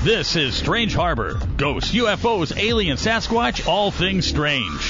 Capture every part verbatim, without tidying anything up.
This is Strange Harbor. Ghosts, U F Os, aliens, Sasquatch, all things strange.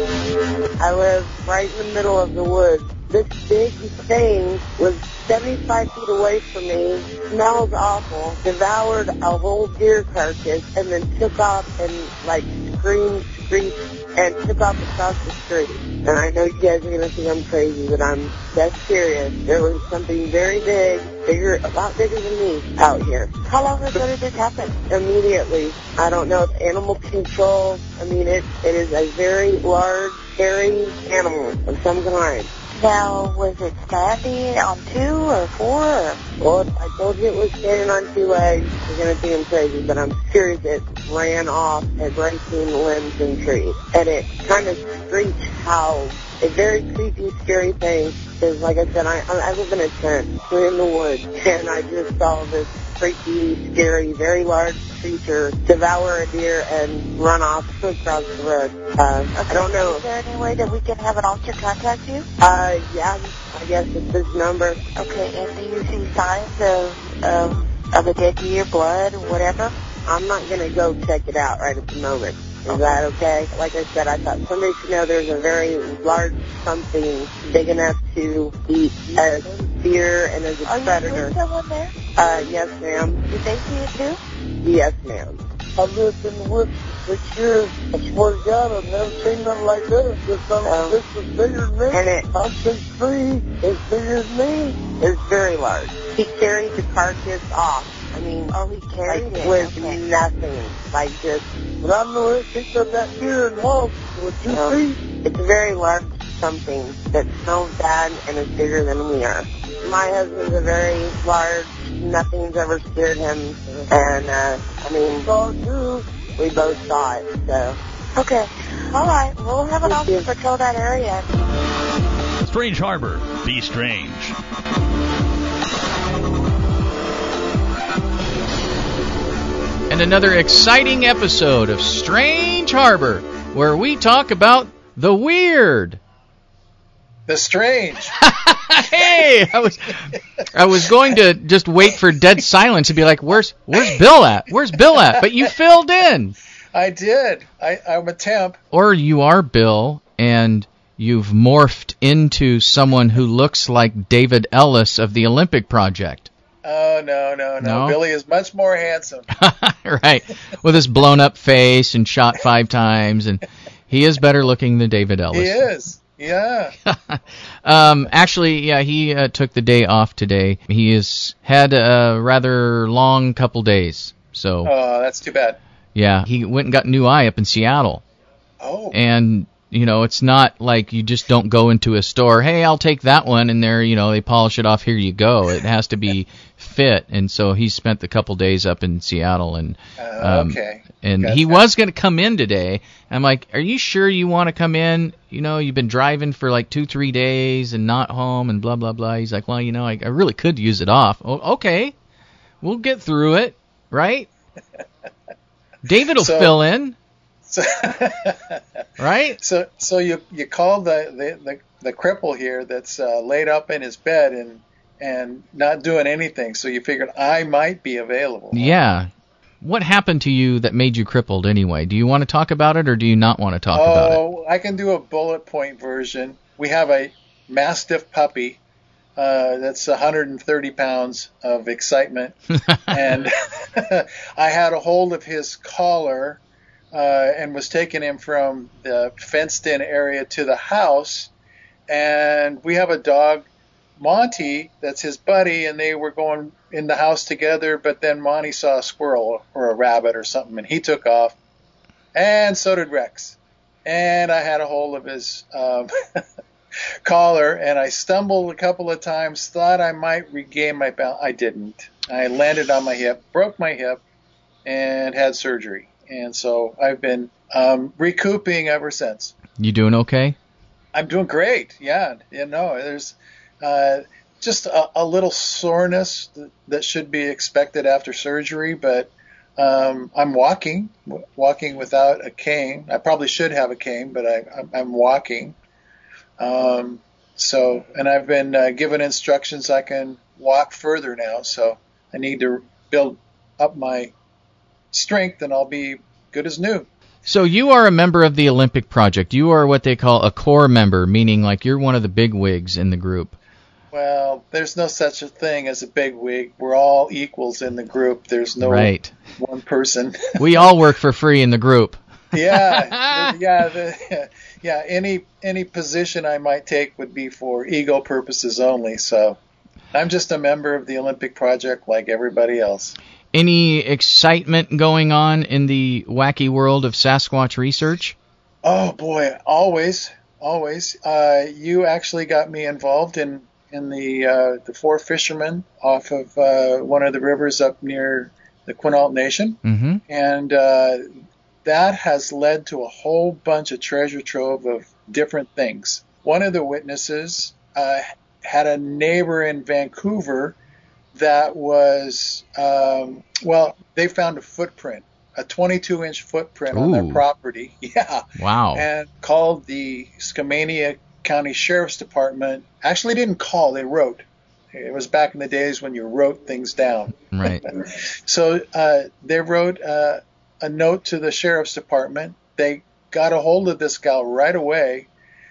I live right in the middle of the woods. This big thing was seventy-five feet away from me, smells awful, devoured a whole deer carcass, and then took off and, like, screamed, screeched, and took off across the street. And I know you guys are going to think I'm crazy, but I'm dead serious. There was something very big, bigger, a lot bigger than me out here. How long ago did this happen? Immediately. I don't know, it's animal control. I mean, it, it is a very large, hairy animal of some kind. Now, was it standing on two or four? Or? Well, I told you it was standing on two legs. You're going to think I'm crazy, but I'm serious. It ran off at breaking limbs and trees. And it kind of screeched, howled. A very creepy, scary thing. Because, like I said, I, I live in a tent. We're in the woods. And I just saw this freaky, scary, very large creature devour a deer and run off across the road. Uh, okay. I don't know. Is there any way that we can have an officer contact you? Uh, yeah, I guess it's this number. Okay, and do you see signs of, of, of a dead deer, blood, or whatever? I'm not going to go check it out right at the moment. Is okay. that okay? Like I said, I thought somebody should know there's a very large something big enough to eat a deer and as a Are predator. Are you with someone there? Uh, yes, ma'am. Did they see it too? Yes, ma'am. I've lived in the woods for six years. I swear to God, I've never seen nothing like this. This, um, this is bigger than me. And it, I'm six three. It's bigger than me. It's very large. He carried the carcass off. I mean, oh, he carried like, it with okay. nothing. Like just, but I know it picked up that deer and walked with two um, feet. It's a very large something that smells bad and is bigger than we are. My husband's a very large, nothing's ever scared him, and, uh, I mean, we both saw it, so. Okay, all right, we'll have an officer patrol that area. Strange Harbor, be strange. And another exciting episode of Strange Harbor, where we talk about the weird. The strange. Hey, I was I was going to just wait for dead silence and be like, where's where's Bill at? Where's Bill at? But you filled in. I did. I, I'm a temp. Or you are Bill, and you've morphed into someone who looks like David Ellis of the Olympic Project. Oh, no, no, no, no. Billy is much more handsome. Right. With his blown-up face and shot five times, and he is better looking than David Ellis. He is. Yeah. um, actually, yeah, he uh, took the day off today. He has had a rather long couple days. So. Oh, that's too bad. Yeah, he went and got a new eye up in Seattle. Oh. And, you know, it's not like you just don't go into a store, hey, I'll take that one, and there, you know, they polish it off, here you go. It has to be fit. And so he spent the couple days up in Seattle. And uh, okay. Um, and gotcha. He was going to come in today. I'm like, are you sure you want to come in? You know, you've been driving for like two, three days and not home and blah, blah, blah. He's like, well, you know, I, I really could use it off. Oh, okay. We'll get through it, right? David will so, fill in. So, right? So so you you called the, the, the, the cripple here that's uh, laid up in his bed and and not doing anything, so you figured I might be available. Yeah. What happened to you that made you crippled anyway? Do you want to talk about it, or do you not want to talk oh, about it? Oh, I can do a bullet point version. We have a Mastiff puppy uh, that's one hundred thirty pounds of excitement, and I had a hold of his collar uh, and was taking him from the fenced-in area to the house, and we have a dog, Monty, that's his buddy, and they were going in the house together, but then Monty saw a squirrel or a rabbit or something, and he took off, and so did Rex. And I had a hold of his um, collar, and I stumbled a couple of times, thought I might regain my balance. I didn't. I landed on my hip, broke my hip, and had surgery. And so I've been um, recouping ever since. You doing okay? I'm doing great, yeah. You know, there's... Uh, just a, a little soreness that, that should be expected after surgery, but um, I'm walking, w- walking without a cane. I probably should have a cane, but I, I'm, I'm walking. Um, so, and I've been uh, given instructions I can walk further now, so I need to build up my strength, and I'll be good as new. So you are a member of the Olympic Project. You are what they call a core member, meaning like you're one of the big wigs in the group. Well, there's no such a thing as a big wig. We're all equals in the group. There's no right. one person. We all work for free in the group. yeah, yeah, the, yeah. Any any position I might take would be for ego purposes only. So I'm just a member of the Olympic Project like everybody else. Any excitement going on in the wacky world of Sasquatch research? Oh boy, always, always. Uh, you actually got me involved in in the uh, the four fishermen off of uh, one of the rivers up near the Quinault Nation, mm-hmm. and uh, that has led to a whole bunch of treasure trove of different things. One of the witnesses uh, had a neighbor in Vancouver that was, um, well, they found a footprint, a twenty-two inch footprint Ooh. on their property. Yeah. Wow. And called the Skamania County Sheriff's Department. Actually didn't call, they wrote. It was back in the days when you wrote things down. Right. So uh, they wrote uh, a note to the Sheriff's Department. They got a hold of this gal right away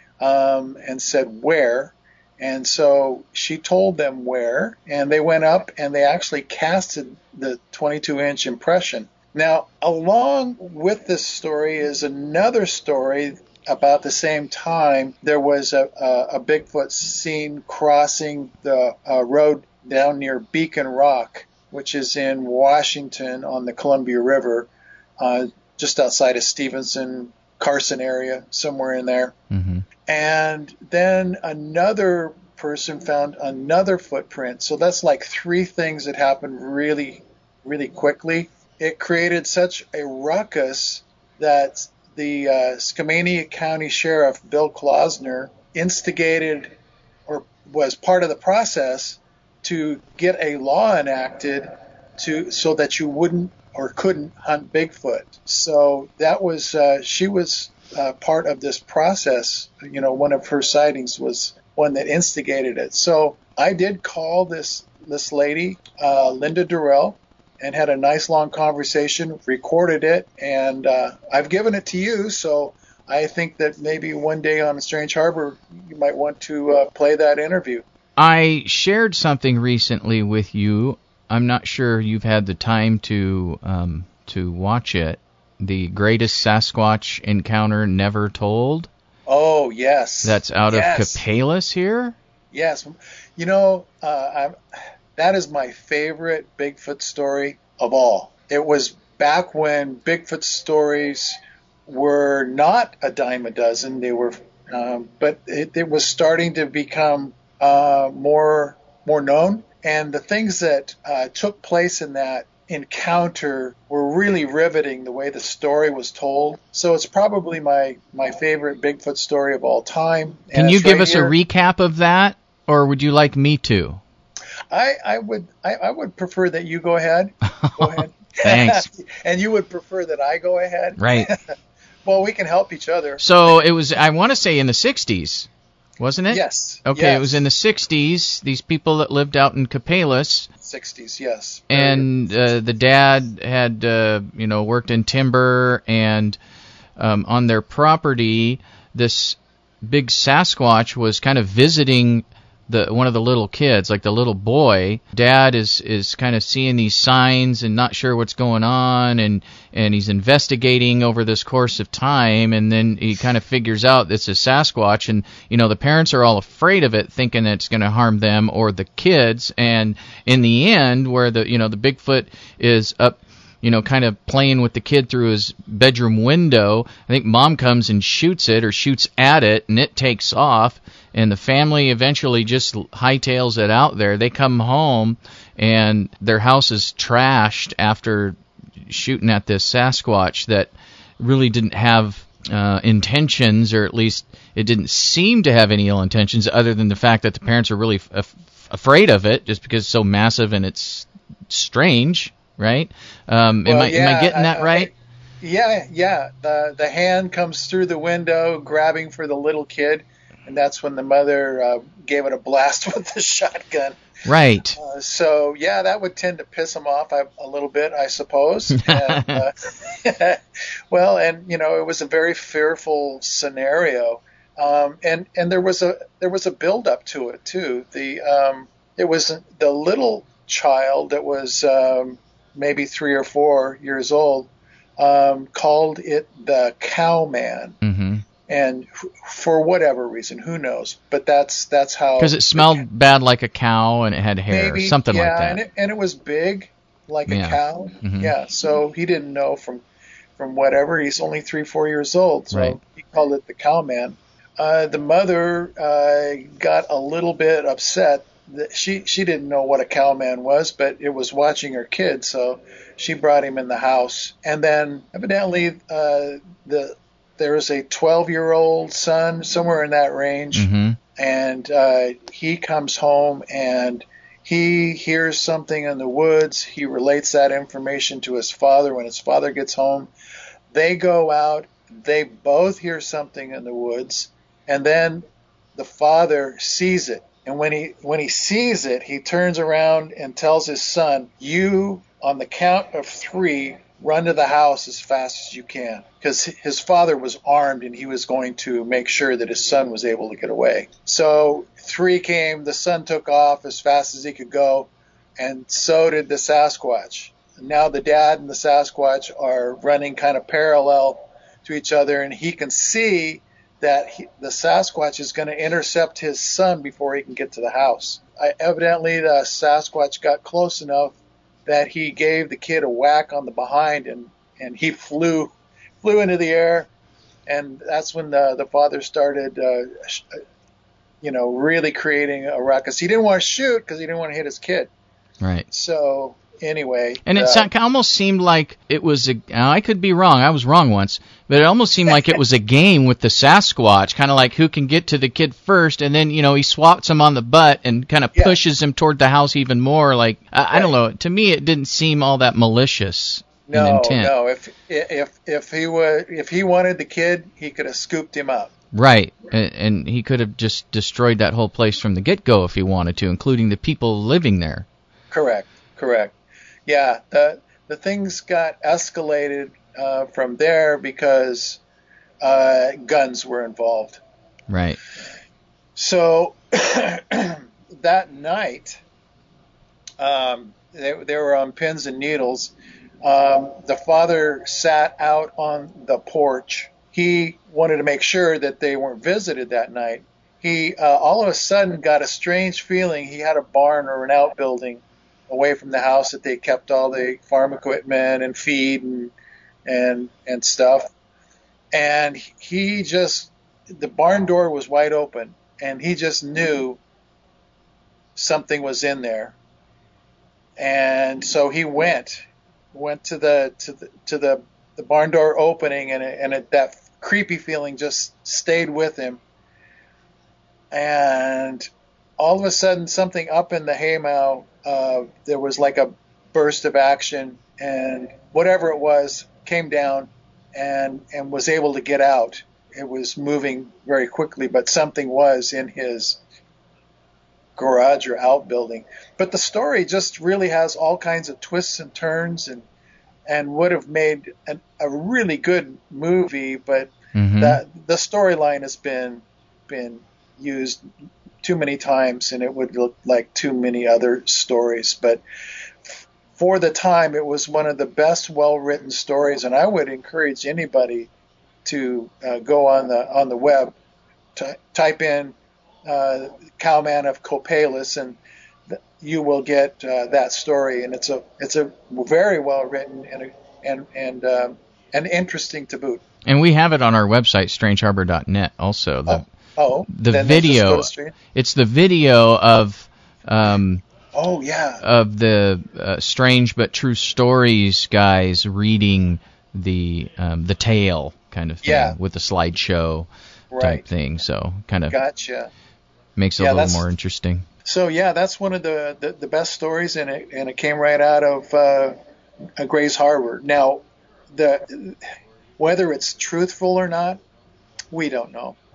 um, and said where. And so she told them where, and they went up and they actually casted the twenty-two inch impression. Now, along with this story is another story about the same time. There was a, a, a Bigfoot seen crossing the uh, road down near Beacon Rock, which is in Washington on the Columbia River, uh, just outside of Stevenson, Carson area, somewhere in there. Mm-hmm. And then another person found another footprint. So that's like three things that happened really, really quickly. It created such a ruckus that the uh, Skamania County Sheriff, Bill Klausner, instigated or was part of the process to get a law enacted to so that you wouldn't or couldn't hunt Bigfoot. So that was, uh, she was uh, part of this process. You know, one of her sightings was one that instigated it. So I did call this, this lady, uh, Linda Durrell, and had a nice long conversation, recorded it, and uh, I've given it to you, so I think that maybe one day on Strange Harbor you might want to uh, play that interview. I shared something recently with you. I'm not sure you've had the time to um, to watch it. The Greatest Sasquatch Encounter Never Told. Oh, yes. That's out yes. of Copalis here? Yes. You know, uh, I'm... that is my favorite Bigfoot story of all. It was back when Bigfoot stories were not a dime a dozen. They were, um, but it, it was starting to become uh, more more known. And the things that uh, took place in that encounter were really riveting. The way the story was told. So it's probably my my favorite Bigfoot story of all time. Can and you give right us here. a recap of that, or would you like me to? I, I would I, I would prefer that you go ahead. Go ahead. Thanks. And you would prefer that I go ahead? Right. Well, we can help each other. So it was, I want to say in the sixties, wasn't it? Yes. Okay, yes. It was in the sixties, these people that lived out in Copalis. sixties, yes. And uh, the dad had, uh, you know, worked in timber, and um, on their property, this big Sasquatch was kind of visiting the one of the little kids, like the little boy. Dad is is kind of seeing these signs and not sure what's going on, and and he's investigating over this course of time, and then he kind of figures out it's a Sasquatch, and you know the parents are all afraid of it, thinking it's going to harm them or the kids, and in the end, where the you know the Bigfoot is up, you know, kind of playing with the kid through his bedroom window, I think mom comes and shoots it or shoots at it, and it takes off. And the family eventually just hightails it out there. They come home, and their house is trashed after shooting at this Sasquatch that really didn't have uh, intentions, or at least it didn't seem to have any ill intentions, other than the fact that the parents are really f- f- afraid of it, just because it's so massive and it's strange, right? Um, well, am I yeah, am I getting that I, right? I, yeah, yeah. The the hand comes through the window, grabbing for the little kid. And that's when the mother uh, gave it a blast with the shotgun. Right. Uh, so, yeah, that would tend to piss him off a, a little bit, I suppose. And, uh, well, and, you know, it was a very fearful scenario. Um, and, and there was a there was a build-up to it, too. The um, it was the little child that was um, maybe three or four years old um, called it the Cowman. Mm-hmm. And for whatever reason, who knows? But that's that's how. Because it smelled bad like a cow and it had hair, maybe, something yeah, like that. and it, and it was big, like Yeah. a cow. Mhm. Yeah, so he didn't know from from whatever. He's only three, four years old, so Right. he called it the Cowman. Uh, the mother uh, got a little bit upset. That she she didn't know what a cowman was, but it was watching her kid, so she brought him in the house. And then evidently uh, the there was a twelve-year-old son, somewhere in that range, Mm-hmm. and uh, he comes home and he hears something in the woods. He relates that information to his father. When his father gets home, they go out. They both hear something in the woods, and then the father sees it. And when he when he sees it, he turns around and tells his son, "You, on the count of three, run to the house as fast as you can," because his father was armed and he was going to make sure that his son was able to get away. So three came, the son took off as fast as he could go, and so did the Sasquatch. Now the dad and the Sasquatch are running kind of parallel to each other, and he can see that he, the Sasquatch is going to intercept his son before he can get to the house. I, evidently, the Sasquatch got close enough that he gave the kid a whack on the behind, and, and he flew flew into the air, and that's when the, the father started, uh, sh- you know, really creating a ruckus. He didn't want to shoot because he didn't want to hit his kid. Right. So anyway, And it uh, sound, almost seemed like it was a. Now, I could be wrong. I was wrong once, but it almost seemed like it was a game with the Sasquatch, kind of like who can get to the kid first, and then you know he swats him on the butt and kind of Yeah. pushes him toward the house even more. Like I, I don't know. To me, it didn't seem all that malicious in no, intent. no. If if if he was if he wanted the kid, he could have scooped him up. Right, and, and he could have just destroyed that whole place from the get-go if he wanted to, including the people living there. Correct, correct. Yeah, the the things got escalated uh, from there because uh, guns were involved. Right. So that night, um, they, they were on pins and needles. Um, the father sat out on the porch. He wanted to make sure that they weren't visited that night. He uh, all of a sudden got a strange feeling. He had a barn or an outbuilding away from the house that they kept all the farm equipment and feed and and and stuff. And he just, the barn door was wide open, and he just knew something was in there. And so he went, went to the to the to the, the barn door opening, and it, and it, that creepy feeling just stayed with him. And all of a sudden, something up in the haymow, uh, there was like a burst of action, and whatever it was came down and and was able to get out. It was moving very quickly, but something was in his garage or outbuilding. But the story just really has all kinds of twists and turns, and and would have made an, a really good movie, but Mm-hmm. that the storyline has been been used too many times, and it would look like too many other stories. But f- for the time, it was one of the best well-written stories, and I would encourage anybody to uh, go on the on the web, t- type in uh, Cowman of Copalis, and th- you will get uh, that story. And it's a it's a very well-written and a, and and um, and interesting to boot. And we have it on our website, strange harbor dot net. Also, the Oh, the then let's just go video. to stream. It's the video of um, Oh yeah, of the uh, Strange but True Stories guys reading the um, the tale kind of thing Yeah. with the slideshow right. type thing. So kind of Gotcha. makes it Yeah, a little that's- more interesting. So yeah, that's one of the, the, the best stories, and it and it came right out of uh, Grays Harbor. Now, the whether it's truthful or not, we don't know.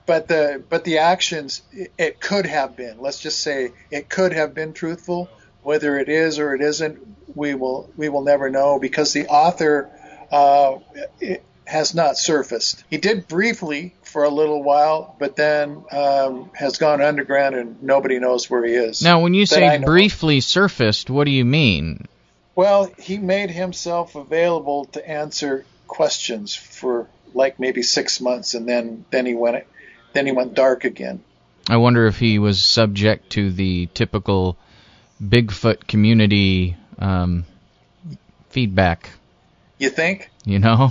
but the but the actions, it, it could have been. Let's just say it could have been truthful. Whether it is or it isn't, we will we will never know, because the author uh, it has not surfaced. He did briefly for a little while, but then um, has gone underground and nobody knows where he is. Now, when you say briefly surfaced, what do you mean? Well, he made himself available to answer questions for like maybe six months, and then, then he went then he went dark again. I wonder if he was subject to the typical Bigfoot community um, feedback. You think? You know?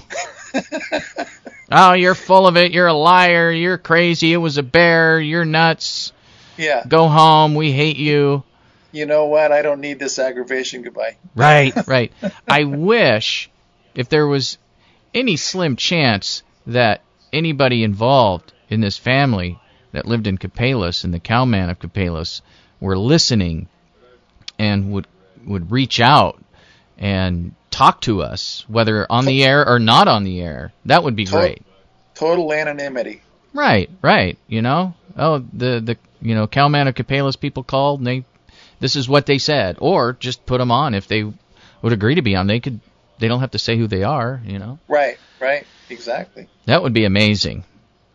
Oh, you're full of it. You're a liar. You're crazy. It was a bear. You're nuts. Yeah. Go home. We hate you. You know what? I don't need this aggravation. Goodbye. Right, right. I wish if there was any slim chance that anybody involved in this family that lived in Copalis, and the cowman of Copalis, were listening and would would reach out and talk to us, whether on the air or not on the air. That would be total, great. Total anonymity. Right, right. You know, oh, the the you know cowman of Copalis people called, and they this is what they said, or just put them on if they would agree to be on. They could. They don't have to say who they are. You know. Right, right, exactly. That would be amazing.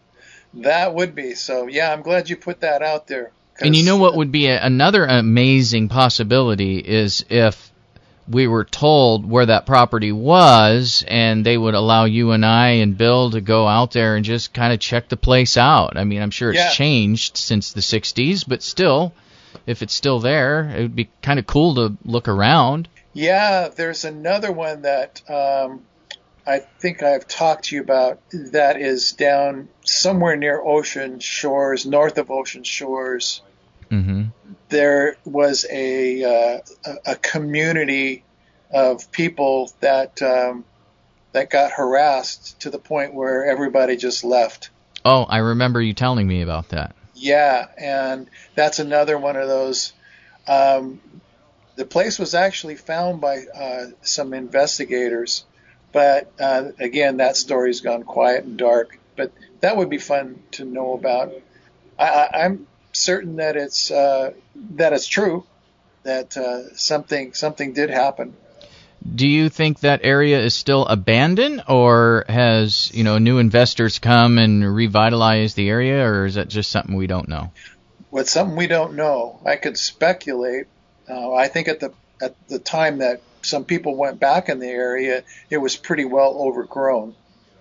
That would be. So yeah, I'm glad you put that out there. And you know what would be a, another amazing possibility is if we were told where that property was, and they would allow you and I and Bill to go out there and just kind of check the place out. I mean, I'm sure it's yeah. changed since the sixties, but still, if it's still there, it would be kind of cool to look around. Yeah, there's another one that um, I think I've talked to you about that is down somewhere near Ocean Shores, north of Ocean Shores. Mm-hmm. There was a, uh, a a community of people that um, that got harassed to the point where everybody just left. Oh, I remember you telling me about that. Yeah, and that's another one of those. Um, the place was actually found by uh, some investigators, but uh, again, that story's gone quiet and dark. But that would be fun to know about. I, I, I'm certain that it's uh, that it's true, that uh, something something did happen. Do you think that area is still abandoned, or has you know new investors come and revitalized the area, or is that just something we don't know? Well, it's something we don't know. I could speculate. Uh, I think at the at the time that some people went back in the area, it was pretty well overgrown.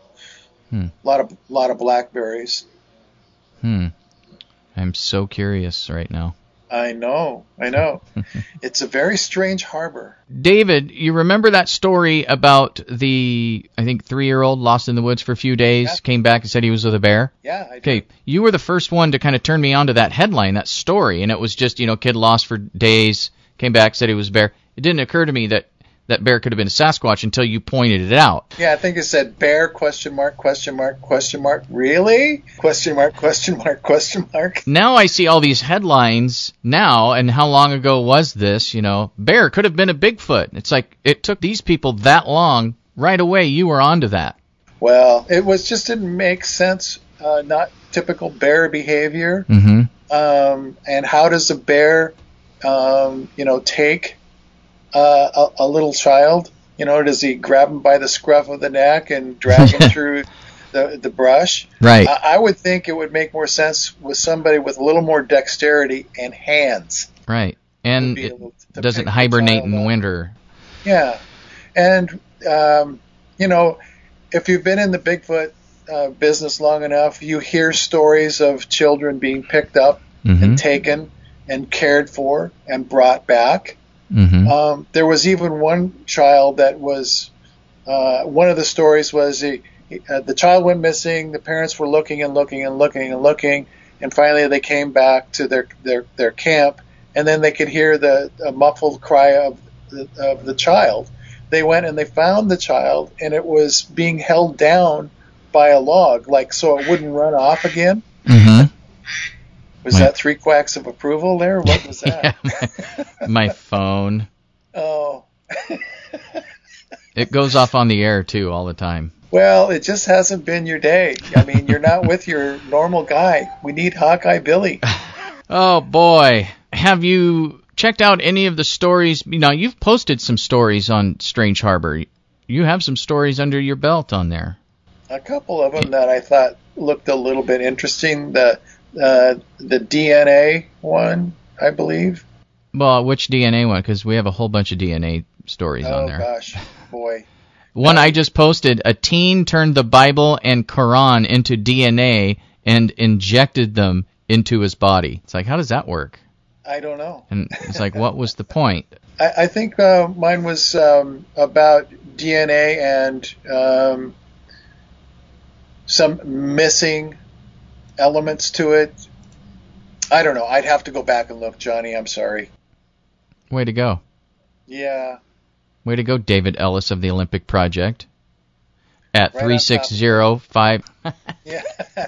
Hmm. A lot of lot of blackberries. Hmm. I'm so curious right now. I know, I know. It's a very strange harbor. David, you remember that story about the, I think, three-year-old lost in the woods for a few days, Yeah. came back and said he was with a bear? Yeah, I do. Okay, you were the first one to kind of turn me on to that headline, that story, and it was just, you know, kid lost for days, came back, said he was a bear. It didn't occur to me that that bear could have been a Sasquatch until you pointed it out. Yeah, I think it said bear, question mark, question mark, question mark. Really? Question mark, question mark, question mark. Now I see all these headlines now, and how long ago was this? You know, bear could have been a Bigfoot. It's like it took these people that long. Right away, you were onto that. Well, it was just didn't make sense. Uh, not typical bear behavior. Mm-hmm. Um, and how does a bear, um, you know, take uh, a, a little child? You know, does he grab him by the scruff of the neck and drag him through the the brush? Right. I, I would think it would make more sense with somebody with a little more dexterity and hands. Right. And be it able to doesn't pick the hibernate child in up. winter. Yeah. And, um, you know, if you've been in the Bigfoot uh, business long enough, you hear stories of children being picked up Mm-hmm. and taken and cared for and brought back. Mm-hmm. Um, there was even one child that was, uh, one of the stories was he, he, uh, the child went missing, the parents were looking and looking and looking and looking, and finally they came back to their, their, their camp, and then they could hear the a muffled cry of the, of the child. They went and they found the child, and it was being held down by a log, like so it wouldn't run off again. Mm-hmm. Was My- that three quacks of approval there? What was that? Yeah, my, my phone. Oh. It goes off on the air, too, all the time. Well, it just hasn't been your day. I mean, you're not with your normal guy. We need Hawkeye Billy. Oh, boy. Have you checked out any of the stories? You know, you've posted some stories on Strange Harbor. You have some stories under your belt on there. A couple of them that I thought looked a little bit interesting. The uh, the D N A one, I believe. Well, which D N A one? Because we have a whole bunch of D N A stories oh, on there. Oh, gosh. Boy. One I just posted, a teen turned the Bible and Quran into D N A and injected them into his body. It's like, how does that work? I don't know. And it's like, what was the point? I, I think uh, mine was um, about D N A and um, some missing elements to it. I don't know. I'd have to go back and look, Johnny. I'm sorry. Way to go. Yeah. Way to go, David Ellis of the Olympic Project. At right three six zero five. Yeah.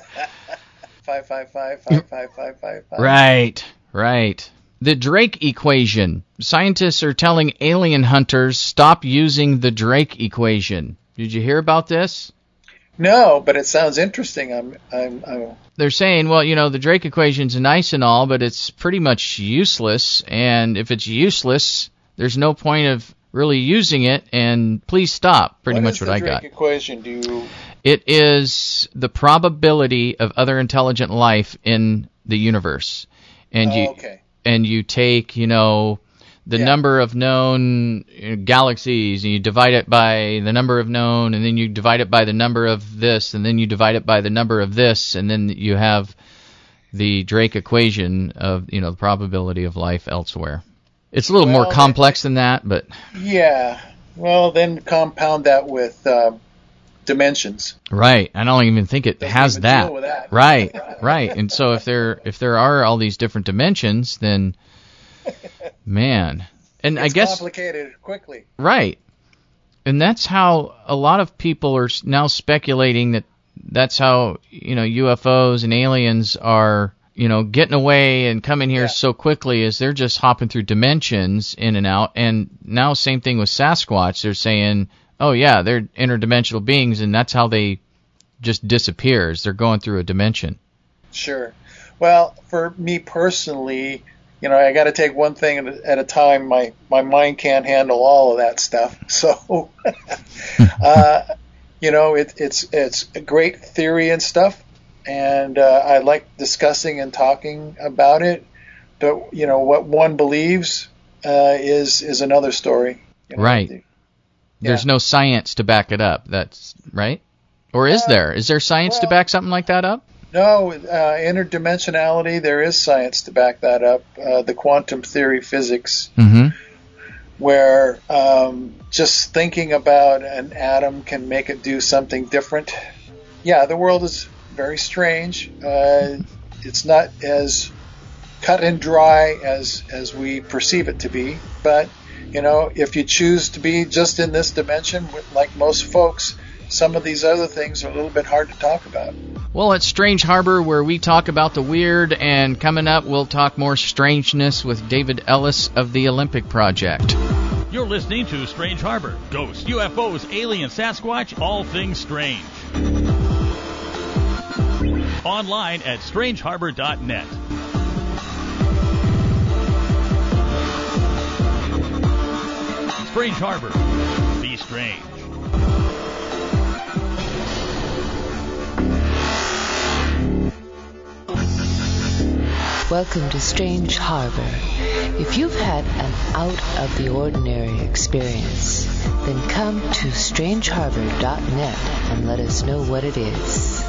five five five, five five five five five. Right, right. The Drake equation. Scientists are telling alien hunters stop using the Drake equation. Did you hear about this? No, but it sounds interesting. I'm, I'm, I'm... They're saying, well, you know, the Drake equation's nice and all, but it's pretty much useless. And if it's useless, there's no point of really using it. And please stop. Pretty what much is what the I Drake got. Equation? Do you... It is the probability of other intelligent life in the universe, and oh, you okay. and you take, you know, the yeah. number of known galaxies, and you divide it by the number of known, and then you divide it by the number of this, and then you divide it by the number of this, and then you have the Drake equation of, you know, the probability of life elsewhere. It's a little well, more complex than that, but yeah. Well, then compound that with uh, dimensions. Right. I don't even think it Doesn't has even that. deal with that. Right. Right. And so if there if there are all these different dimensions, then man. And it's I guess complicated quickly. Right. And that's how a lot of people are now speculating that that's how, you know, U F Os and aliens are, you know, getting away and coming here yeah. so quickly as they're just hopping through dimensions in and out. And now same thing with Sasquatch. They're saying, oh, yeah, they're interdimensional beings, and that's how they just disappear, as they're going through a dimension. Sure. Well, for me personally, you know, I got to take one thing at a time. My, my mind can't handle all of that stuff. So, uh, you know, it, it's it's a great theory and stuff, and uh, I like discussing and talking about it. But, you know, what one believes uh, is is another story. You know? Right. There's Yeah. no science to back it up. That's right? Or is Uh, there? Is there science to well- back something like that up? No, uh, interdimensionality, there is science to back that up. Uh, the quantum theory physics, Mm-hmm. where um, just thinking about an atom can make it do something different. Yeah, the world is very strange. Uh, it's not as cut and dry as, as we perceive it to be. But, you know, if you choose to be just in this dimension, like most folks, some of these other things are a little bit hard to talk about. Well, it's Strange Harbor, where we talk about the weird, and coming up, we'll talk more strangeness with David Ellis of the Olympic Project. You're listening to Strange Harbor. Ghosts, U F Os, alien, Sasquatch, all things strange. Online at strange harbor dot net. Strange Harbor. Be strange. Welcome to Strange Harbor. If you've had an out-of-the-ordinary experience, then come to strange harbor dot net and let us know what it is.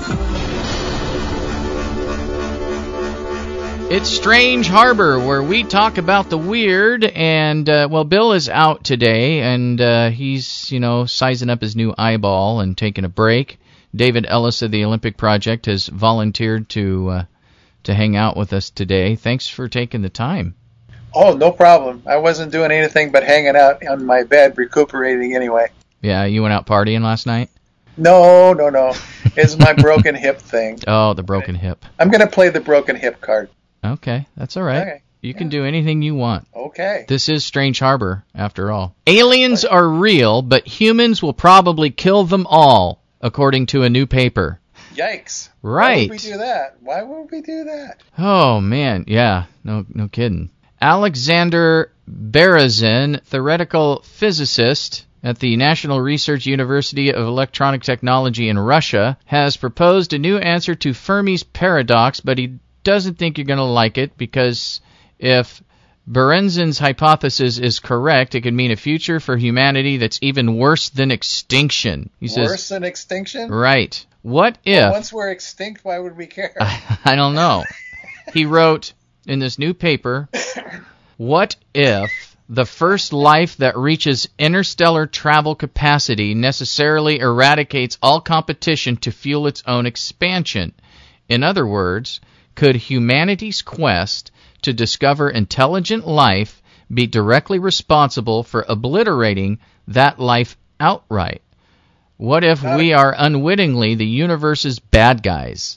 It's Strange Harbor, where we talk about the weird, and, uh, well, Bill is out today, and uh, he's, you know, sizing up his new eyeball and taking a break. David Ellis of the Olympic Project has volunteered to uh, to hang out with us today. Thanks for taking the time. Oh, no problem. I wasn't doing anything but hanging out on my bed, recuperating anyway. Yeah, you went out partying last night? No, no, no. It's my broken hip thing. Oh, the broken hip. I'm going to play the broken hip card. Okay, that's all right. Okay, You can do anything you want. Okay. This is Strange Harbor, after all. Aliens are real, but humans will probably kill them all. according to a new paper. Yikes. Right. Why would we do that? Why would we do that? Oh, man. Yeah, no no kidding. Alexander Berezin, theoretical physicist at the National Research University of Electronic Technology in Russia, has proposed a new answer to Fermi's paradox, but he doesn't think you're going to like it because if Berezin's hypothesis is correct, it could mean a future for humanity that's even worse than extinction. He says, worse than extinction? Right. What if... Well, once we're extinct, why would we care? I, I don't know. He wrote in this new paper, what if the first life that reaches interstellar travel capacity necessarily eradicates all competition to fuel its own expansion? In other words, could humanity's quest to discover intelligent life be directly responsible for obliterating that life outright? What if Not we a- are unwittingly the universe's bad guys?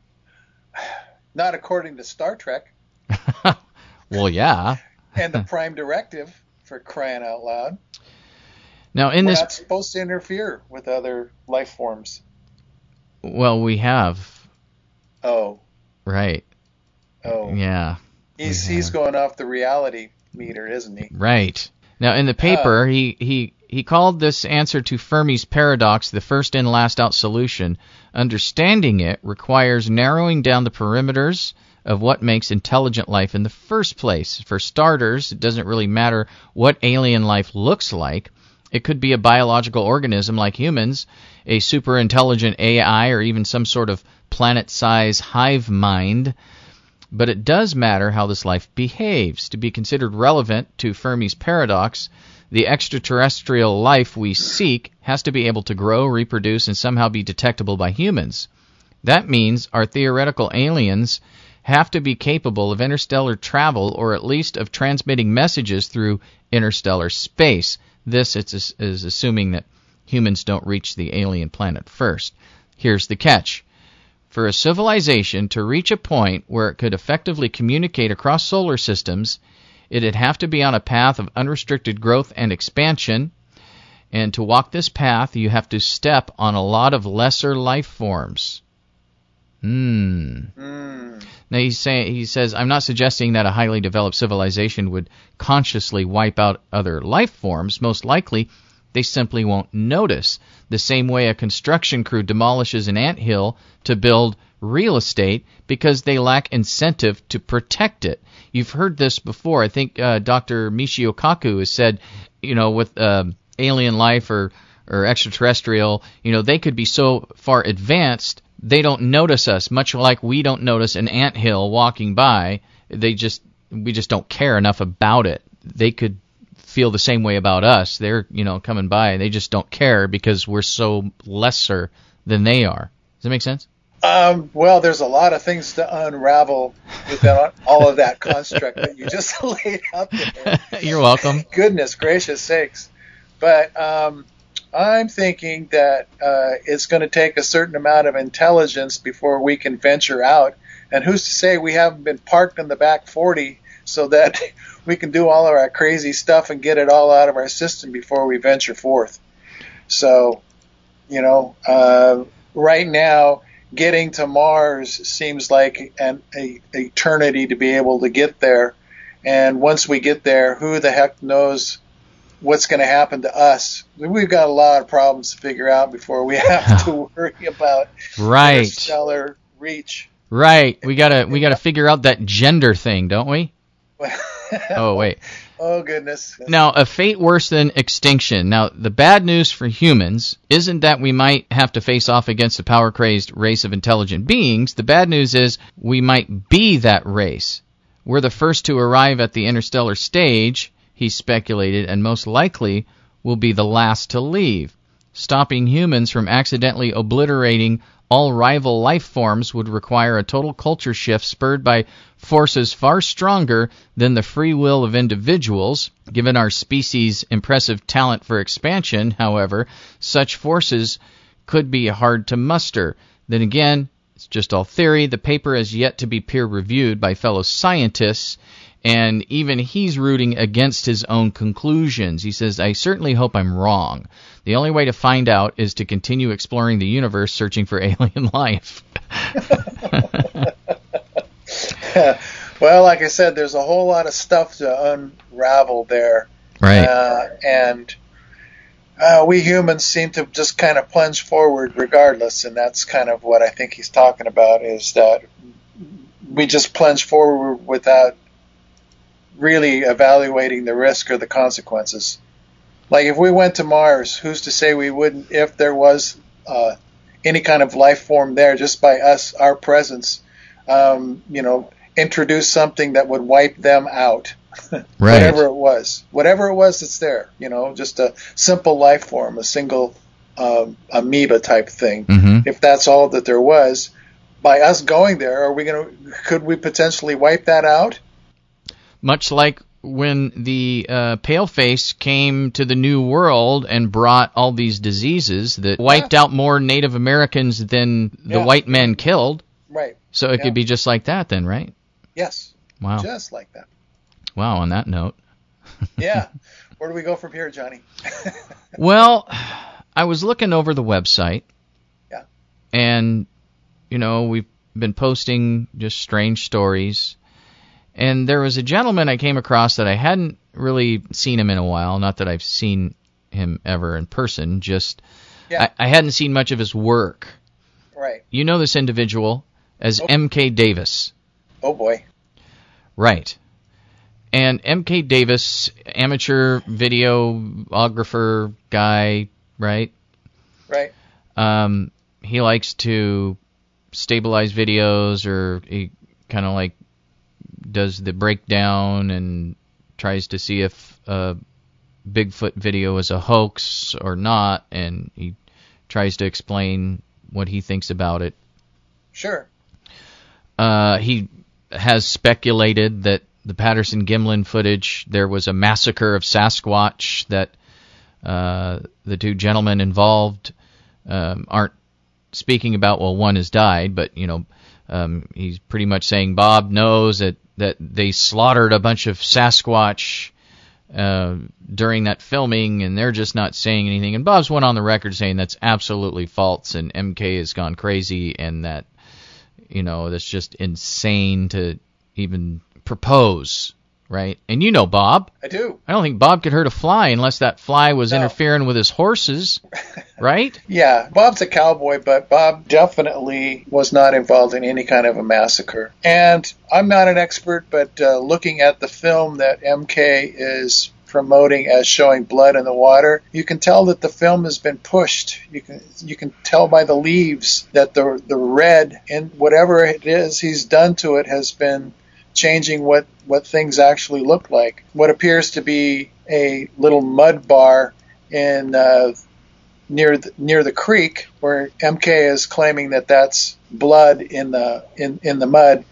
Not according to Star Trek Well, yeah. and the Prime Directive, for crying out loud. Now, in We're this, not supposed to interfere with other life forms. well, we have, Oh, right? oh. Yeah, He's we he's have. going off the reality meter, isn't he? Right. Now, in the paper, he, he, he called this answer to Fermi's paradox the first in, last out solution. Understanding it requires narrowing down the perimeters of what makes intelligent life in the first place. For starters, it doesn't really matter what alien life looks like. It could be a biological organism like humans, a super intelligent A I, or even some sort of planet-size hive mind. But it does matter how this life behaves. To be considered relevant to Fermi's paradox, the extraterrestrial life we seek has to be able to grow, reproduce, and somehow be detectable by humans. That means our theoretical aliens have to be capable of interstellar travel, or at least of transmitting messages through interstellar space. This is, is assuming that humans don't reach the alien planet first. Here's the catch. For a civilization to reach a point where it could effectively communicate across solar systems, it'd have to be on a path of unrestricted growth and expansion. And to walk this path, you have to step on a lot of lesser life forms. Hmm. Mm. Now he's saying, he says, I'm not suggesting that a highly developed civilization would consciously wipe out other life forms. Most likely, they simply won't notice. The same way a construction crew demolishes an anthill to build real estate because they lack incentive to protect it. You've heard this before. I think uh, Doctor Michio Kaku has said, you know, with uh, alien life or, or extraterrestrial, you know, they could be so far advanced they don't notice us, much like we don't notice an anthill walking by. They just we just don't care enough about it. They could feel the same way about us. They're, you know, coming by and they just don't care because we're so lesser than they are. Does that make sense? Um, well, there's a lot of things to unravel with that, all of that construct that you just laid out there. You're welcome. Goodness gracious sakes. But um, I'm thinking that uh, it's going to take a certain amount of intelligence before we can venture out. And who's to say we haven't been parked in the back forty so that we can do all of our crazy stuff and get it all out of our system before we venture forth. So, you know, uh, right now, getting to Mars seems like an a, eternity to be able to get there. And once we get there, who the heck knows what's going to happen to us? We've got a lot of problems to figure out before we have to worry about Right. interstellar reach. Right. We gotta we gotta figure out that gender thing, don't we? Oh wait. Oh goodness. Now, a fate worse than extinction. Now, the bad news for humans isn't that we might have to face off against a power-crazed race of intelligent beings. The bad news is we might be that race. We're the first to arrive at the interstellar stage, he speculated, and most likely will be the last to leave. Stopping humans from accidentally obliterating all rival life forms would require a total culture shift spurred by forces far stronger than the free will of individuals. Given our species' impressive talent for expansion, however, such forces could be hard to muster. Then again, it's just all theory. The paper has yet to be peer-reviewed by fellow scientists, And even he's rooting against his own conclusions. He says, I certainly hope I'm wrong. The only way to find out is to continue exploring the universe searching for alien life. Well, like I said, there's a whole lot of stuff to unravel there. Right. Uh, and uh, we humans seem to just kind of plunge forward regardless, and that's kind of what I think he's talking about, is that we just plunge forward without really evaluating the risk or the consequences. Like if we went to Mars, who's to say we wouldn't, if there was uh, any kind of life form there, just by us, our presence, um, you know, introduce something that would wipe them out. Right. Whatever it was. Whatever it was that's there, you know, just a simple life form, a single um, amoeba type thing. Mm-hmm. If that's all that there was, by us going there, are we going to, could we potentially wipe that out? Much like when the uh, paleface came to the New World and brought all these diseases that wiped yeah. out more Native Americans than the yeah. white men killed. Right. So it yeah. could be just like that then, right? Yes. Wow. Just like that. Wow, on that note. Yeah. Where do we go from here, Johnny? Well, I was looking over the website. Yeah. And, you know, we've been posting just strange stories. And there was a gentleman I came across that I hadn't really seen him in a while. Not that I've seen him ever in person. Just yeah. I, I hadn't seen much of his work. Right. You know this individual as oh. M K Davis. Oh, boy. Right. And M K Davis, amateur videographer guy, right? Right. Um, he likes to stabilize videos, or he kind of like does the breakdown and tries to see if a Bigfoot video is a hoax or not, and he tries to explain what he thinks about it. Sure. Uh, he has speculated that the Patterson-Gimlin footage, there was a massacre of Sasquatch, that uh, the two gentlemen involved um, aren't speaking about, well, one has died, but, you know, um, he's pretty much saying Bob knows that, that they slaughtered a bunch of Sasquatch uh, during that filming, and they're just not saying anything. And Bob's went on the record saying that's absolutely false, and M K has gone crazy, and that, you know, that's just insane to even propose, right? And you know Bob. I do. I don't think Bob could hurt a fly unless that fly was no. interfering with his horses, right? Yeah, Bob's a cowboy, but Bob definitely was not involved in any kind of a massacre. And I'm not an expert, but uh, looking at the film that M K is promoting as showing blood in the water, you can tell that the film has been pushed. You can you can tell by the leaves that the the red in whatever it is he's done to it has been changing what, what things actually look like. What appears to be a little mud bar in uh, near the, near the creek, where M K is claiming that that's blood in the in, in the mud,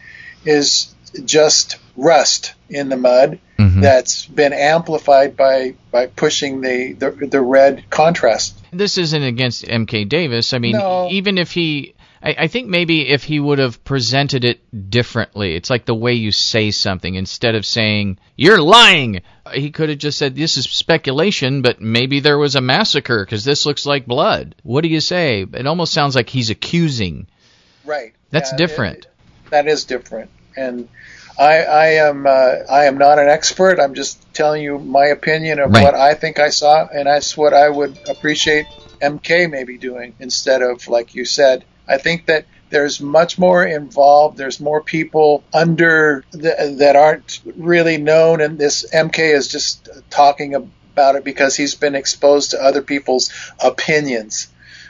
is just rust in the mud mm-hmm. that's been amplified by, by pushing the, the the red contrast. This isn't against M K Davis. I mean, no. even if he... I, I think maybe if he would have presented it differently, it's like the way you say something. Instead of saying, you're lying, he could have just said, this is speculation, but maybe there was a massacre because this looks like blood. What do you say? It almost sounds like he's accusing. Right. That's yeah, different. It, that is different. And I, I am uh, I am not an expert. I'm just telling you my opinion of right. what I think I saw, and that's what I would appreciate M K maybe doing instead of, like you said. I think that there's much more involved. There's more people under the, that aren't really known, and this M K is just talking about it because he's been exposed to other people's opinions.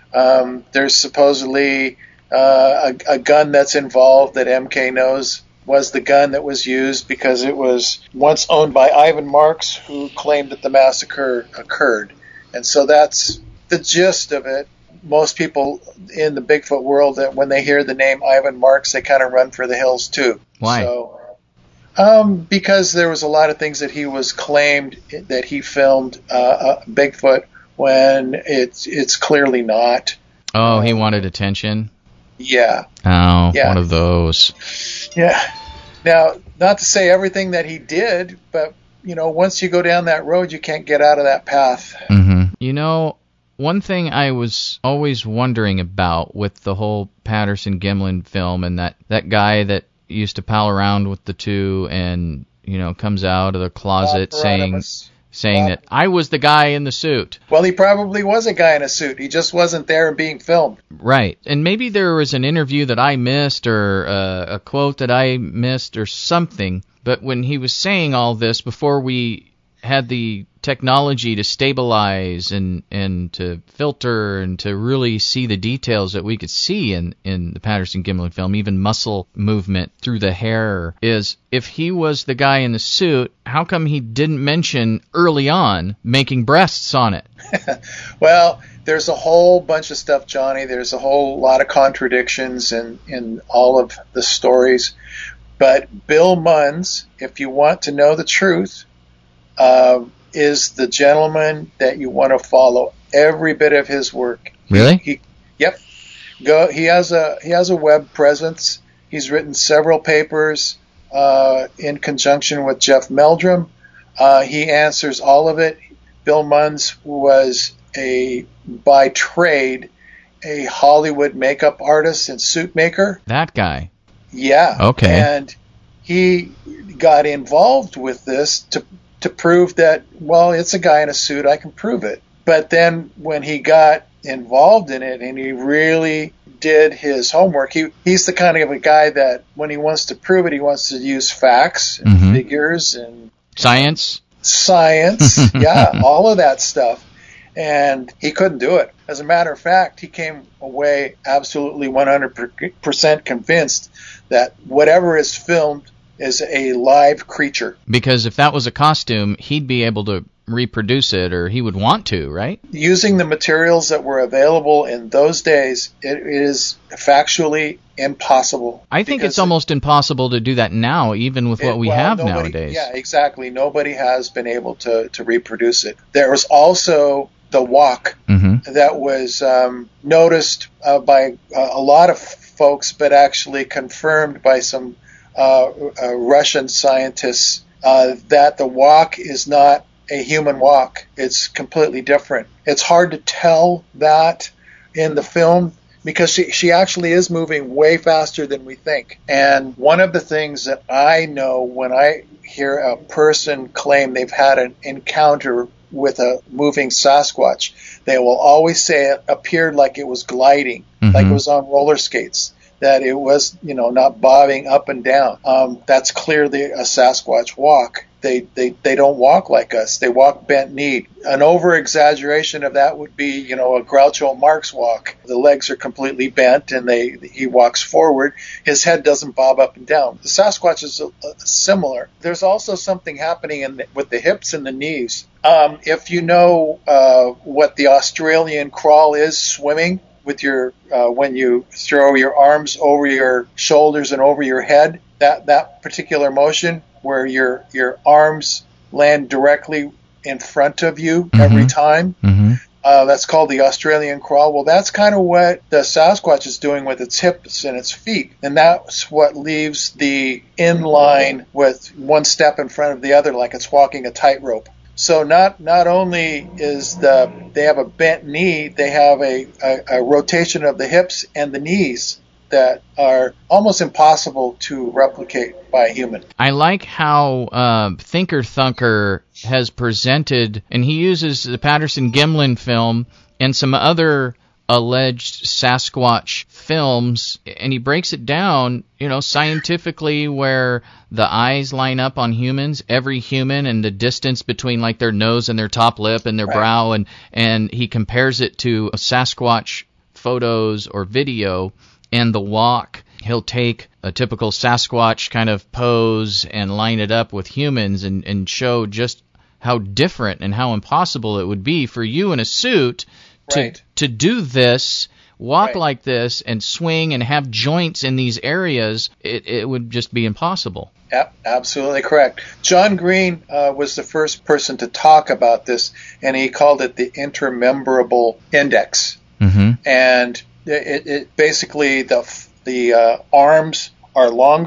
Um, there's supposedly uh, a, a gun that's involved that M K knows was the gun that was used because it was once owned by Ivan Marks, who claimed that the massacre occurred. And so that's the gist of it. Most people in the Bigfoot world, that when they hear the name Ivan Marks, they kind of run for the hills too. Why? So, um, because there was a lot of things that he was claimed that he filmed uh, uh, Bigfoot when it's it's clearly not. Oh, he wanted attention? Yeah. Oh, yeah. one of those. Yeah. Now, not to say everything that he did, but, you know, once you go down that road, you can't get out of that path. Mm-hmm. You know, one thing I was always wondering about with the whole Patterson-Gimlin film, and that, that guy that used to pal around with the two and, you know, comes out of the closet Bob saying Hieronymus. saying Bob. that I was the guy in the suit. Well, he probably was a guy in a suit. He just wasn't there being filmed. Right. And maybe there was an interview that I missed or uh, a quote that I missed or something, but when he was saying all this before we had the technology to stabilize and, and to filter and to really see the details that we could see in, in the Patterson-Gimlin film, even muscle movement through the hair, is if he was the guy in the suit, how come he didn't mention early on making breasts on it? Well, there's a whole bunch of stuff, Johnny. There's a whole lot of contradictions in, in all of the stories. But Bill Munns, if you want to know the truth, uh, is the gentleman that you want to follow every bit of his work. Really? He, he, yep. Go. He has a he has a web presence. He's written several papers uh, in conjunction with Jeff Meldrum. Uh, he answers all of it. Bill Munns was a by trade a Hollywood makeup artist and suit maker. That guy. Yeah. Okay. And he got involved with this to to prove that, well, it's a guy in a suit, I can prove it. But then when he got involved in it and he really did his homework, he he's the kind of a guy that when he wants to prove it, he wants to use facts and mm-hmm. figures and science. Science, yeah, all of that stuff. And he couldn't do it. As a matter of fact, he came away absolutely one hundred percent convinced that whatever is filmed is a live creature. Because if that was a costume, he'd be able to reproduce it, or he would want to, right? Using the materials that were available in those days, it is factually impossible. I think it's almost impossible to do that now, even with what it, we well, have nobody, nowadays. Yeah, exactly. Nobody has been able to, to reproduce it. There was also the walk mm-hmm. that was um, noticed uh, by uh, a lot of folks, but actually confirmed by some uh, uh, Russian scientists, uh, that the walk is not a human walk. It's completely different. It's hard to tell that in the film because she, she actually is moving way faster than we think. And one of the things that I know when I hear a person claim they've had an encounter with a moving Sasquatch, they will always say it appeared like it was gliding, mm-hmm. like it was on roller skates, that it was, you know, not bobbing up and down. Um, that's clearly a Sasquatch walk. They, they they don't walk like us. They walk bent-kneed. An over-exaggeration of that would be, you know, a Groucho Marx walk. The legs are completely bent, and they he walks forward. His head doesn't bob up and down. The Sasquatch is a, a similar. There's also something happening in the, with the hips and the knees. Um, if you know uh, what the Australian crawl is, swimming, with your uh, when you throw your arms over your shoulders and over your head, that that particular motion where your your arms land directly in front of you mm-hmm. every time, mm-hmm. uh, that's called the Australian crawl. Well, that's kind of what the Sasquatch is doing with its hips and its feet, and that's what leaves the inline with one step in front of the other, like it's walking a tightrope. So not not only is the they have a bent knee, they have a, a, a rotation of the hips and the knees that are almost impossible to replicate by a human. I like how uh, Thinker Thunker has presented, and he uses the Patterson-Gimlin film and some other alleged Sasquatch films, and he breaks it down, you know, scientifically, where the eyes line up on humans, every human, and the distance between like their nose and their top lip and their right. brow, and and he compares it to Sasquatch photos or video, and the walk. He'll take a typical Sasquatch kind of pose and line it up with humans and, and show just how different and how impossible it would be for you in a suit to right. to do this, walk right. like this, and swing and have joints in these areas. It, it would just be impossible. Yep, absolutely correct. John Green uh, was the first person to talk about this, and he called it the intermembrable index. Mm-hmm. And it, it basically the the uh, arms are longer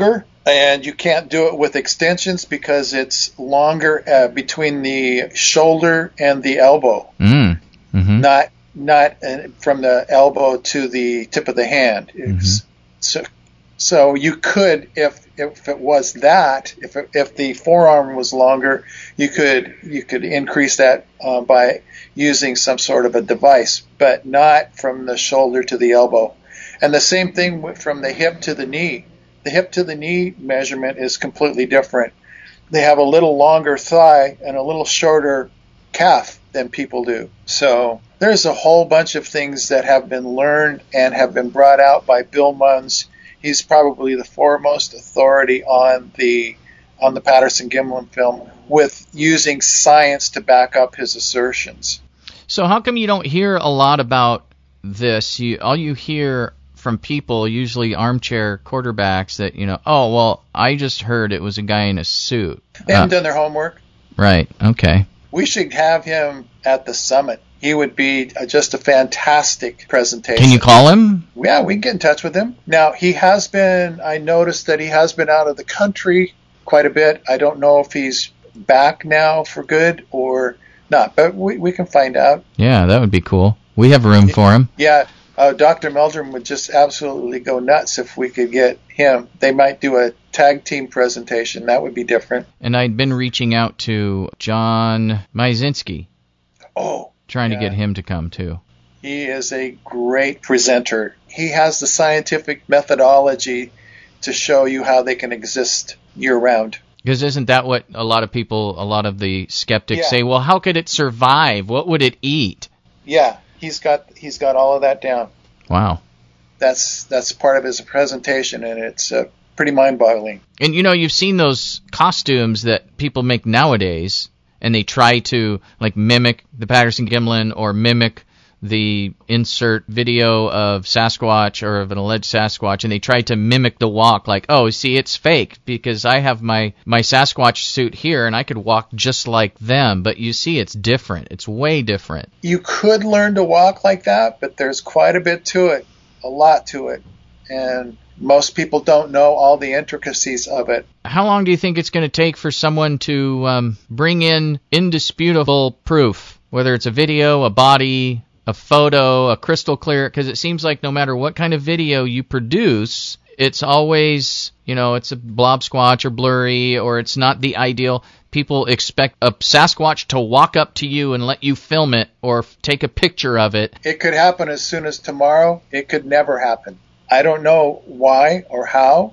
And you can't do it with extensions because it's longer uh, between the shoulder and the elbow, Mm. Mm-hmm. not not uh, from the elbow to the tip of the hand. It's, Mm-hmm. so, so you could, if if it was that, if it, if the forearm was longer, you could you could increase that uh, by using some sort of a device, but not from the shoulder to the elbow. And the same thing from the hip to the knee. The hip to the knee measurement is completely different. They have a little longer thigh and a little shorter calf than people do. So there's a whole bunch of things that have been learned and have been brought out by Bill Munns. He's probably the foremost authority on the on the Patterson-Gimlin film, with using science to back up his assertions. So how come you don't hear a lot about this? You all you hear from people, usually armchair quarterbacks, that, you know, oh, well, I just heard it was a guy in a suit. They haven't Uh, done their homework. right, okay. We should have him at the summit. He would be just a fantastic presentation. Can you call him? Yeah, we can get in touch with him. Now, he has been, I noticed that he has been out of the country quite a bit. I don't know if he's back now for good or not, but we, we can find out. Yeah, that would be cool. We have room for him. Yeah, uh, Doctor Meldrum would just absolutely go nuts if we could get him. They might do a tag team presentation. That would be different. And I'd been reaching out to John Miezinski, Oh, trying yeah. to get him to come too. He is a great presenter. He has the scientific methodology to show you how they can exist year-round. Because isn't that what a lot of people, a lot of the skeptics Yeah. say, well, how could it survive? What would it eat? Yeah, he's got he's got all of that down. Wow. That's that's part of his presentation, and it's uh, pretty mind-boggling. And, you know, you've seen those costumes that people make nowadays, and they try to, like, mimic the Patterson-Gimlin or mimic the insert video of Sasquatch or of an alleged Sasquatch, and they try to mimic the walk, like, oh, see, it's fake because I have my, my Sasquatch suit here and I could walk just like them. But you see, it's different. It's way different. You could learn to walk like that, but there's quite a bit to it, a lot to it, and most people don't know all the intricacies of it. How long do you think it's going to take for someone to um, bring in indisputable proof, whether it's a video, a body, a photo, a crystal clear? Because it seems like no matter what kind of video you produce, it's always, you know, it's a blob squatch or blurry, or it's not the ideal. People expect a Sasquatch to walk up to you and let you film it or f- take a picture of it. It could happen as soon as tomorrow. It could never happen. I don't know why or how.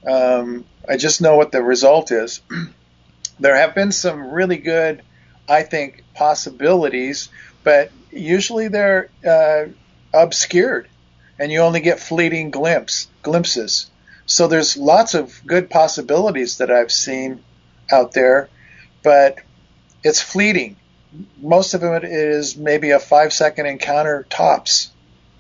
Um, I just know what the result is. There have been some really good, I think, possibilities, but usually they're uh, obscured, and you only get fleeting glimpse, glimpses. So there's lots of good possibilities that I've seen out there, but it's fleeting. Most of it is maybe a five-second encounter tops.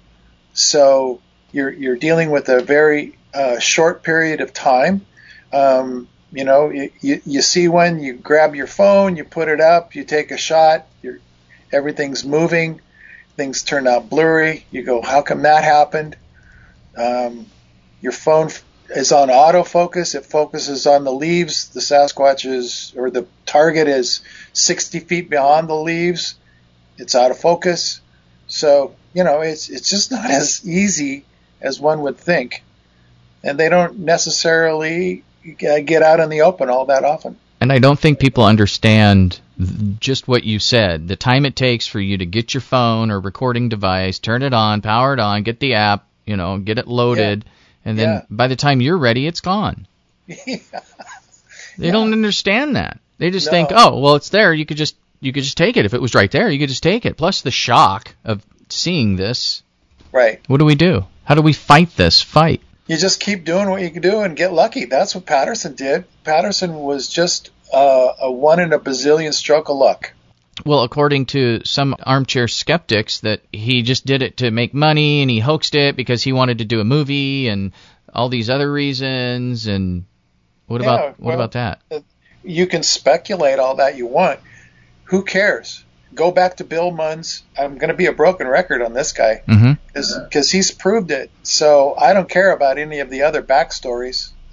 So you're you're dealing with a very uh, short period of time. Um, you know, you, you, you see one, you grab your phone, you put it up, you take a shot, you're, everything's moving, things turn out blurry. You go, how come that happened? Um, your phone is on autofocus. It focuses on the leaves. The Sasquatch is, or the target is sixty feet beyond the leaves. It's out of focus. So, you know, it's it's just not as easy as one would think. And they don't necessarily get out in the open all that often. And I don't think people understand th- just what you said. The time it takes for you to get your phone or recording device, turn it on, power it on, get the app, you know, get it loaded, Yeah. and then Yeah. by the time you're ready, it's gone. Yeah. They don't understand that. They just No. think, oh, well, it's there. You could just you could just take it. If it was right there, you could just take it. Plus the shock of seeing this. Right. What do we do? How do we fight this fight? You just keep doing what you can do and get lucky. That's what Patterson did. Patterson was just uh, a one in a bazillion stroke of luck. Well, according to some armchair skeptics, that he just did it to make money and he hoaxed it because he wanted to do a movie and all these other reasons. And what Yeah, about what well, about that? You can speculate all that you want. Who cares? Go back to Bill Munns. I'm going to be a broken record on this guy Mm-hmm. because he's proved it. So I don't care about any of the other backstories.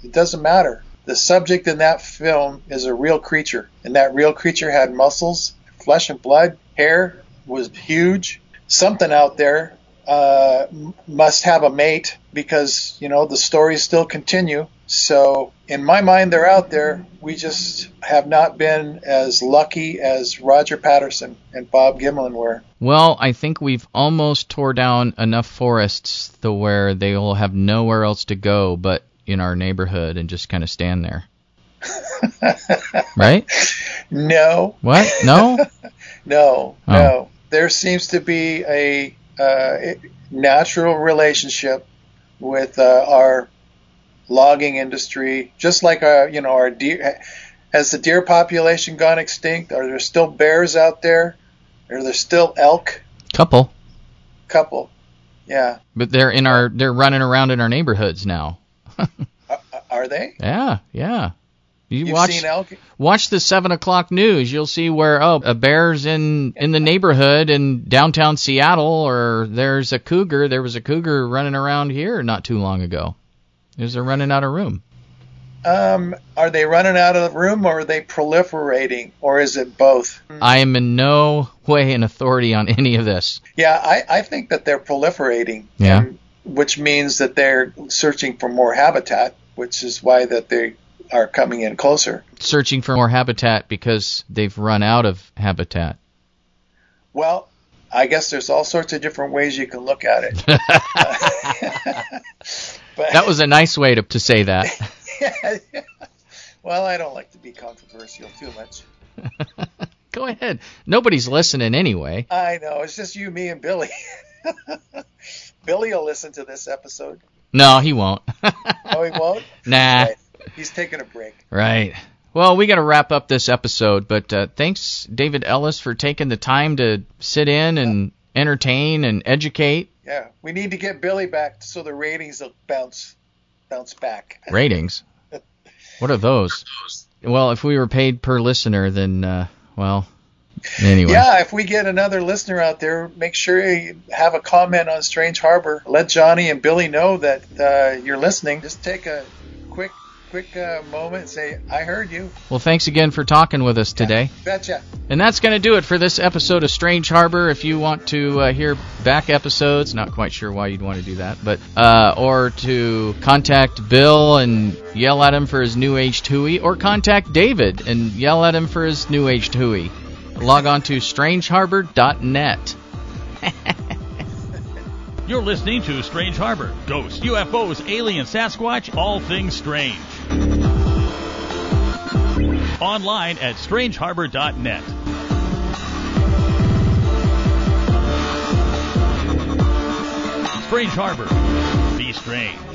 It doesn't matter. The subject in that film is a real creature, and that real creature had muscles, flesh and blood, hair, was huge. Something out there uh, must have a mate because, you know, the stories still continue. So in my mind, they're out there. We just have not been as lucky as Roger Patterson and Bob Gimlin were. Well, I think we've almost tore down enough forests to where they will have nowhere else to go but in our neighborhood and just kind of stand there. Right? No. What? No? no, Oh. no. There seems to be a uh, natural relationship with uh, our logging industry, just like our, you know, our deer. Has the deer population gone extinct? Are there still bears out there? Are there still elk? Couple. Couple, yeah. But they're in our they're running around in our neighborhoods now. Are, are they? Yeah, yeah. You You've watch seen elk? watch the seven o'clock news. You'll see where oh a bear's in in the neighborhood in downtown Seattle, or there's a cougar. There was a cougar running around here not too long ago. Is they're running out of room. Um, are they running out of room, or are they proliferating, or is it both? I am in no way an authority on any of this. Yeah, I, I think that they're proliferating. Yeah. and- which means that they're searching for more habitat, which is why that they are coming in closer. Searching for more habitat because they've run out of habitat. Well, I guess there's all sorts of different ways you can look at it. But, That was a nice way to, to say that. yeah, yeah. Well, I don't like to be controversial too much. Go ahead. Nobody's listening anyway. I know. It's just you, me, and Billy. Billy will listen to this episode. No, he won't. Oh, he won't? Nah. Right. He's taking a break. Right. Well, we got to wrap up this episode, but uh, thanks, David Ellis, for taking the time to sit in and entertain and educate. Yeah, we need to get Billy back so the ratings will bounce, bounce back. Ratings? What are those? Well, if we were paid per listener, then, uh, well, anyway. Yeah, if we get another listener out there, make sure you have a comment on Strange Harbor. Let Johnny and Billy know that uh, you're listening. Just take a quick, quick uh, moment and say, I heard you. Well, thanks again for talking with us today. Betcha. And that's going to do it for this episode of Strange Harbor. If you want to uh, hear back episodes, not quite sure why you'd want to do that, but uh, or to contact Bill and yell at him for his New Age Tui, or contact David and yell at him for his New Age Tui, log on to strange harbor dot net. You're listening to Strange Harbor. Ghosts, U F Os, aliens, Sasquatch, all things strange. Online at strange harbor dot net. Strange Harbor. Be strange.